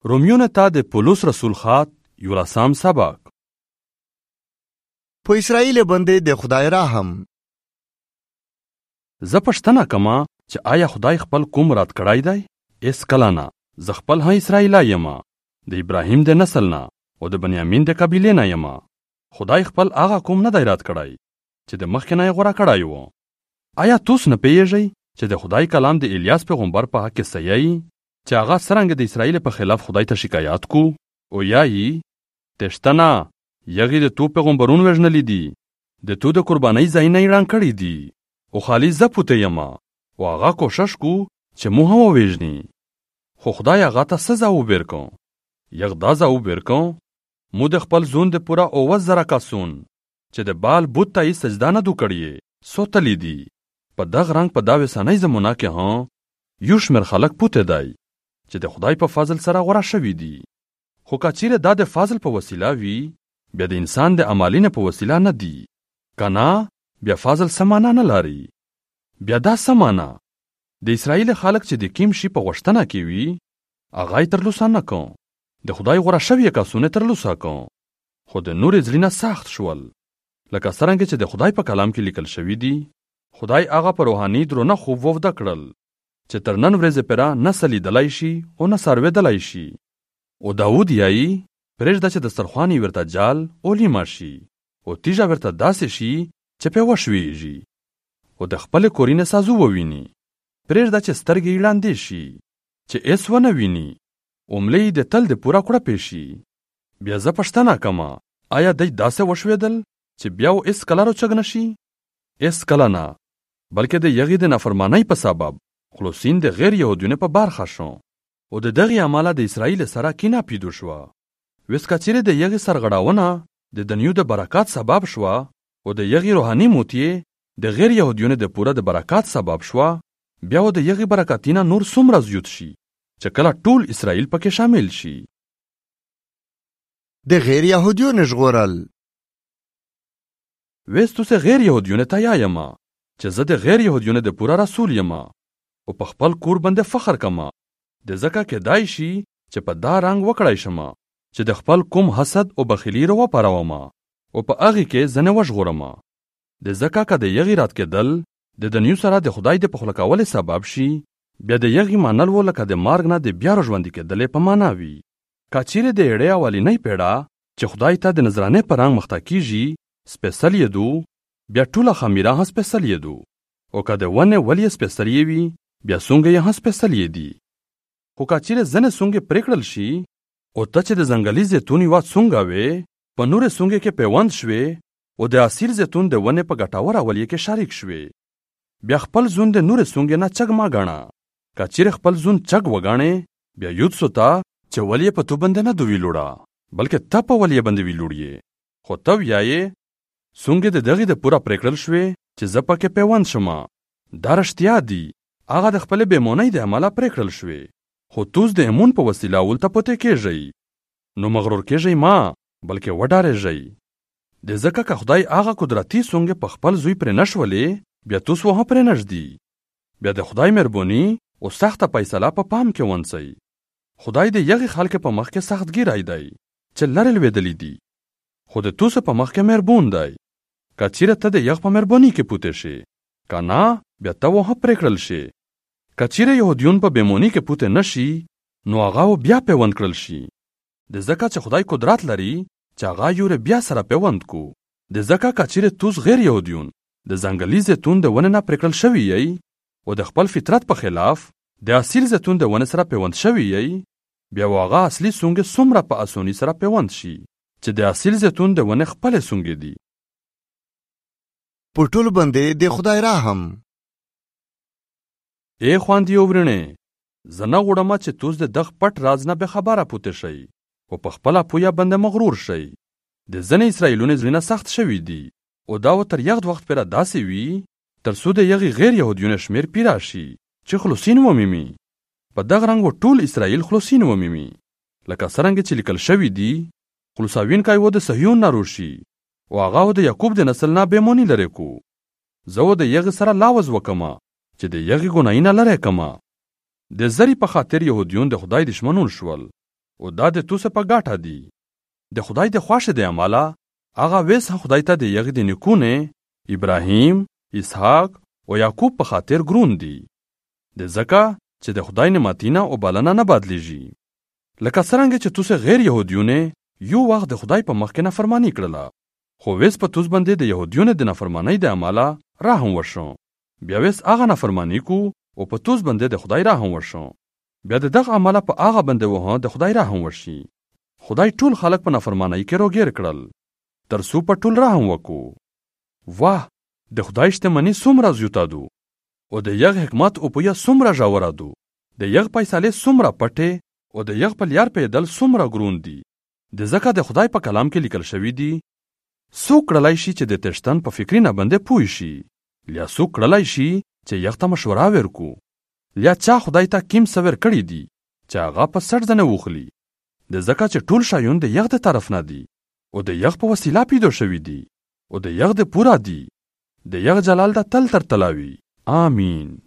رومیونه ته د پولس رسول خط 11 سبق. په اسرائیل باندې د خدای رحم. زه پوښتنه کوم چې آیا خدای خپل کوم رات کړای دی؟ اس کله نه. زه خپل اسرائیلی یم، د ابراهیم د نسل نه او د بنیامین د قبیلې نه یم. خدای خپل هغه کوم نه دی رات کړای چې د مخکې نه یې غوره کړی و. آیا تاسو نه پوهیږئ چې د خدای کلام د الیاس پیغمبر په حق کې صحیح چې هغه څرنګه د اسرائیل په خلاف خدای ته شکایت کو او یایي تشتنه یغی د تو پیغمبرون وژنلی دي، د تو د قربانۍ ځایونه یې ړنګ کړي دي او خالي زه پوته یم او هغه کوشش کو چې مو هم ووژني. خو خدای هغه ته څه ځواب ورکړ؟ یغ دا ځواب ورکړ مو د خپل زون د پوره 90,000 کسون چې د بال بت ته یې سجده نه دو کړی سوتلی دي. په دغه رنګ په دا وسانۍ زمونه کې یو شمېر خلک پوته دی چې د خدای په فضل سره غوره شوي دي. خو که چیرې دا د فضل په وسیله وي بیا د انسان د عملینه په وسیله نه دی که نه بیا فضل سمانه نه لري. بیا دا سمانه د اسرائیل خلک چې د کیم شي په غوښتنه کې وي هغه یې ترلاسه نه کړ، د خدای غوره شوي کسونه ترلاسه کړ. خو د نورې زړونه سخت شول لکه څرنګه چې د خدای په کلام کې لیکل شوي دي. خدای هغه په روحاني درونه خوب وفده کړل چې تر نن ورځې پره نه څه لیدلی شي او نه څاروېدلی شي. او داود یایي پرېږده چې دسترخوان یې ورته جال او لیمه شي او تیږه ورته داسې شي چې پې وشویږي او د خپلې کورینې سازو وویني. پرېږده چې سترګې یې ړندې شي چې هېڅ ونه ویني او ملې یې د تل د پوره کړپې شي. بیا زه پوښتنه کوم آیا دی داسې وشوېدل چې بیا و هېڅ کله راچک نه شي؟ هېڅ کله نه، بلکې د یغې د نافرمانۍ په سبب خلوصین د غیر یهودیانو په برخه شو او د دغې عمله د اسرائیل سره کینه پیدا شوه. وس که چیرې د یغې سرغړونه د دنیو د برکات سبب شوه او د یغې روحاني موتیې د غیر یهودیانو د پوره د برکات سبب شوه، بیا و د یغې برکاتینه نور څومره زیات شي چې کله ټول اسرائیل پکې شامل شي. د غیر یهودیانو ژغورل. وس تاسو غیر یهودیانو ته یایم چې زه د غیر یهودیانو د پوره رسول یم او په خپل کور باندې فخر کوم. د ځکه کېدای شي چې په دا رنګ وکړای شم چې د خپل کوم حسد او بخیلي راوپاروم او په هغې کې ځنې وژغورم. د ځکه که د یغې رات کېدل د دنیو سره د خدای د پخلا کولو سبب شي بیا د یغې منل و لکه د مرګ نه د بیا راژوندي کېدلې په معنا وي. که چیرې د ایړې اولینۍ پیړه چې خدای ته د نذرانې په رنګ مخته کیږي سپېڅلیدو بیا ټوله خمیره هم سپېڅلیدو او که د ونې ولې سپېڅلې وي بیا سونګې یې هم سپېڅلې دي. خو که چیرې ځینې سونګې پرې کړل شي او ته چې د ځنګلي زیتون یوه څونګه وې په نورې سونګې کې پیوند شوې او د اصیل زیتون د ونې په ګټور اولیې کې شریک شوې، بیا خپل زون د نورې سونګې نه چګ مه ګڼه. که چیرې خپل زون چګ وګڼې بیا یودسو ته چې ولې په تو باندې نه دو ویلوړه بلکې ته په ولې باندې ویلوړې. خو ته ویایې سونګې د دغې د پوره پرې کړل شوې چې زه پکې پیوند شم. دا رښتیا دي، هغه د خپلې بېمونۍ د عمله پرې کړل شوې. خو توس د ایمون په وسیله ولته پوتې کېږئ. نو مغرور کېږئ ما بلکې وډارېږئ. د ځکه که خدای هغه قدرتي سونګې په خپل زوی پرې نشولې بیا توس و هم پرې نږدي. بیا د خدای مهرباني او سخته فیصله په پام کې ونیسئ. خدای د یغې خلکو په مخ کې سختګیری دی چې لرې لوېدلي دي، خو د توسو په مخ کې مهربان دی. که چیرې ته د یغ په مهرباني کې پوتې شې که نه بیا ته و هم پرې کړل شې. که چیرې یهودیون په بېموني کې پوتې نه شي نو هغه بیا پیوند کړل شي. د ځکه چې خدای قدرت لري چې هغه یورې بیا سره پیوند کو. د ځکه که چیرې توس غیر یهودیون د ځنګلي زیتون د ونې نه پرې کړل شوي یئ او د خپل فطرت په خلاف د اصیل زیتون د ونې سره پیوند شوي یئ، بیا هغه اصلي سونګې څومره په اسانۍ سره پیوند شي چې د اصیل زیتون د ونې خپلې سونګې دي. په ټول باندې د خدای رحم. ای خواندي ورنه زه نه غواړم چې توس د دغ پټ راز نه به خبره پوتې شئ او په خپله پویه باندې مغرور شئ. د ځینې اسرائیلونو زړونه سخت شوي دي او دا و تر یغد وخت پره داسې وي تر څو د یغې غیر یهودیانو شمېر پیرا شي چې خلوصین ومومي. په دغه رنګ و ټول اسرائیل خلوصین ومومي لکه څرنګه چې لیکل شوي دي خلاصوونکی و د صهیون نه روشي او هغه و د یعقوب د نسل نه بېموني لرې کو. زه و د یغې سره لاوز وکم چې د یغې ګناهونه لرې کړم. د زری په خاطر یهودیون د خدای دشمنون شول او دا د تو څه په ګاټه دی د خدای د خواشه د عمله هغه ویس خدای ته د یغ د نیکونه ابراهیم اسحاق او یعقوب په خاطر ګرون دی د زکه چې د خدای نعمتونه او بلنه نه بدلیږي لکه څنګه چې تو غیر يهوديونه یو وخت د خدای په مخ کې نافرمانی کړله خو ویس په توس باندې د يهوديونه د نافرمانی د عمله راهم وشو بیا ویس هغه نافرمانی کو او په توس باندې د خدای راهم وشو بیا دغه عمله په هغه باندې وه د خدای راهم وشي خدای ټول خلق په نافرمانی کې روګیر کړل ترڅو په ټول راهم وکړو واه د خدای شتمنی څومره زیاته دو او د یغ حکمت او پویا څومره ژوره دو د یغ فیصله څومره پټه او د یغ په لیار پیدل څومره ګرون دي د زکه د خدای په کلام کې لیکل شوی دی سو کړلای شي چې د تشتن په فکری نه باندې پوي شي لیا سو کړلای شي چې یغ ته مشوره ورکو لیا چا خدای ته کیم سور کړی دی چې هغه په سر ځنه وخلی د زکه چې ټول شایون د یغ د طرف نه دی او د یغ په وسیله پیدا شوی دی او د یغ د پورا دی د یغ جلال د تل تر تلاوی آمین